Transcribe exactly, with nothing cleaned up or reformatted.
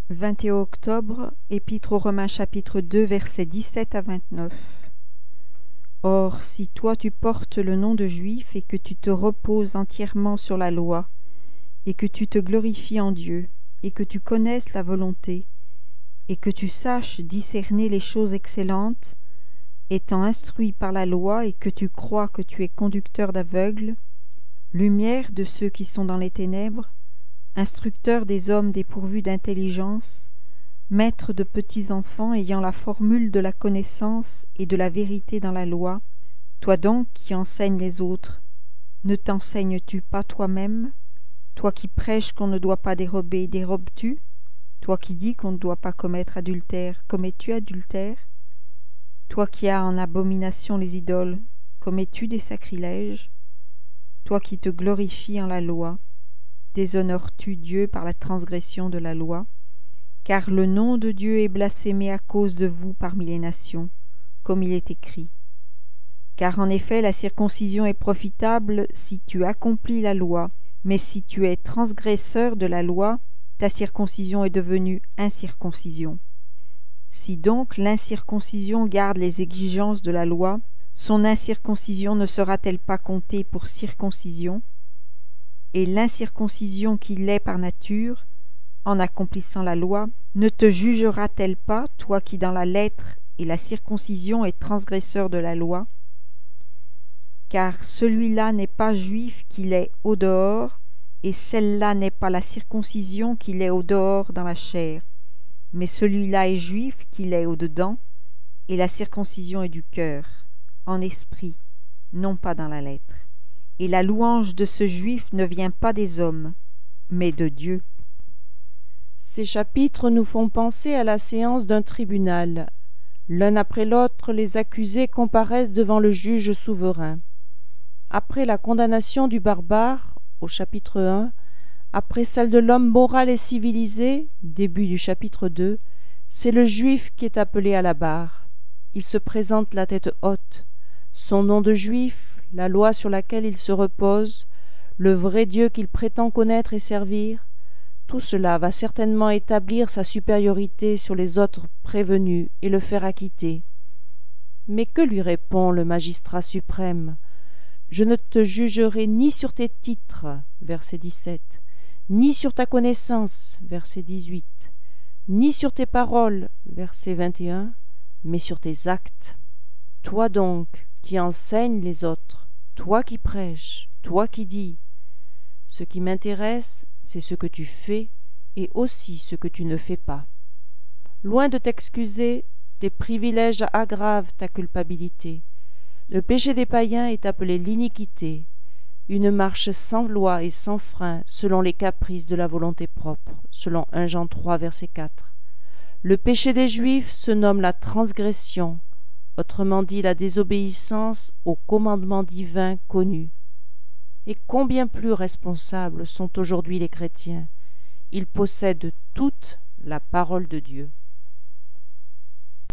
vingt et un octobre, Épître aux Romains chapitre deux versets dix-sept à vingt-neuf. Or, si toi tu portes le nom de juif et que tu te reposes entièrement sur la loi, et que tu te glorifies en Dieu, et que tu connaisses la volonté, et que tu saches discerner les choses excellentes, étant instruit par la loi et que tu crois que tu es conducteur d'aveugles, lumière de ceux qui sont dans les ténèbres, instructeur des hommes dépourvus d'intelligence, maître de petits enfants ayant la formule de la connaissance et de la vérité dans la loi, toi donc qui enseignes les autres, ne t'enseignes-tu pas toi-même? Toi qui prêches qu'on ne doit pas dérober, dérobes-tu? Toi qui dis qu'on ne doit pas commettre adultère, commets-tu adultère? Toi qui as en abomination les idoles, commets-tu des sacrilèges? Toi qui te glorifies en la loi, déshonores-tu Dieu par la transgression de la loi? Car le nom de Dieu est blasphémé à cause de vous parmi les nations, comme il est écrit. Car en effet la circoncision est profitable si tu accomplis la loi, mais si tu es transgresseur de la loi, ta circoncision est devenue incirconcision. Si donc l'incirconcision garde les exigences de la loi, son incirconcision ne sera-t-elle pas comptée pour circoncision? Et l'incirconcision qui l'est par nature, en accomplissant la loi, ne te jugera-t-elle pas, toi qui dans la lettre et la circoncision es transgresseur de la loi? Car celui-là n'est pas juif qu'il est au dehors, et celle-là n'est pas la circoncision qu'il est au dehors dans la chair, mais celui-là est juif qu'il est au dedans, et la circoncision est du cœur, en esprit, non pas dans la lettre. Et la louange de ce juif ne vient pas des hommes, mais de Dieu. Ces chapitres nous font penser à la séance d'un tribunal. L'un après l'autre, les accusés comparaissent devant le juge souverain. Après la condamnation du barbare, au chapitre un, après celle de l'homme moral et civilisé, début du chapitre deux, c'est le juif qui est appelé à la barre. Il se présente la tête haute. Son nom de juif, la loi sur laquelle il se repose, le vrai Dieu qu'il prétend connaître et servir, tout cela va certainement établir sa supériorité sur les autres prévenus et le faire acquitter. Mais que lui répond le magistrat suprême? Je ne te jugerai ni sur tes titres, verset dix-sept, ni sur ta connaissance, verset dix-huit, ni sur tes paroles, verset vingt et un, mais sur tes actes. Toi donc qui enseignes les autres, toi qui prêches, toi qui dis, ce qui m'intéresse, c'est ce que tu fais et aussi ce que tu ne fais pas. Loin de t'excuser, tes privilèges aggravent ta culpabilité. Le péché des païens est appelé l'iniquité, une marche sans loi et sans frein selon les caprices de la volonté propre, selon un Jean trois, verset quatre. Le péché des Juifs se nomme la transgression, autrement dit la désobéissance au commandement divin connu. Et combien plus responsables sont aujourd'hui les chrétiens. Ils possèdent toute la parole de Dieu.